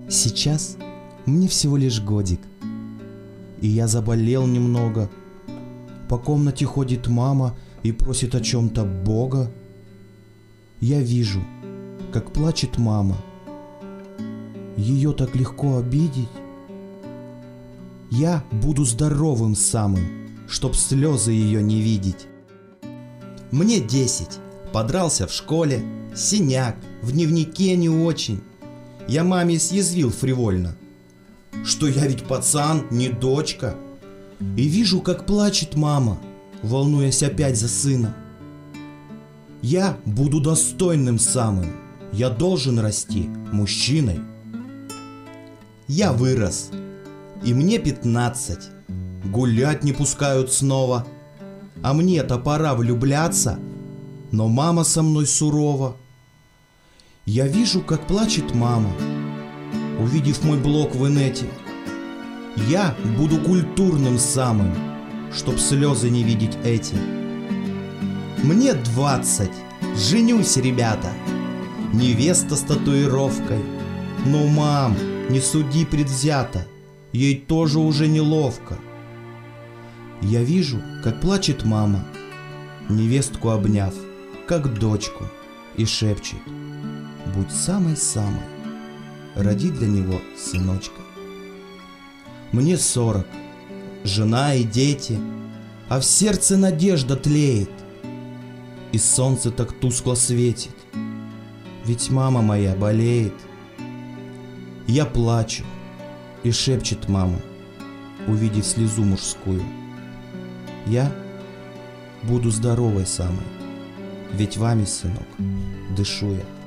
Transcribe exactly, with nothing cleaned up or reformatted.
Сейчас мне всего лишь годик, и я заболел немного. По комнате ходит мама и просит о чем-то Бога. Я вижу, как плачет мама. Ее так легко обидеть. Я буду здоровым самым, чтоб слезы ее не видеть. Мне десять, подрался в школе, синяк, в дневнике не очень. Я маме съязвил фривольно, что я ведь пацан, не дочка. И вижу, как плачет мама, волнуясь опять за сына. Я буду достойным самым, я должен расти мужчиной. Я вырос, и мне пятнадцать, гулять не пускают снова. А мне-то пора влюбляться, но мама со мной сурова. Я вижу, как плачет мама, увидев мой блог в инете. Я буду культурным самым, чтоб слезы не видеть эти. Мне двадцать, женюсь, ребята, невеста с татуировкой. Но, мам, не суди предвзято, ей тоже уже неловко. Я вижу, как плачет мама, невестку обняв, как дочку, и шепчет: будь самой-самой, роди для него сыночка. Мне сорок, жена и дети, а в сердце надежда тлеет, и солнце так тускло светит, ведь мама моя болеет. Я плачу, и шепчет мама, увидев слезу мужскую: я буду здоровой самой, ведь вами, сынок, дышу я.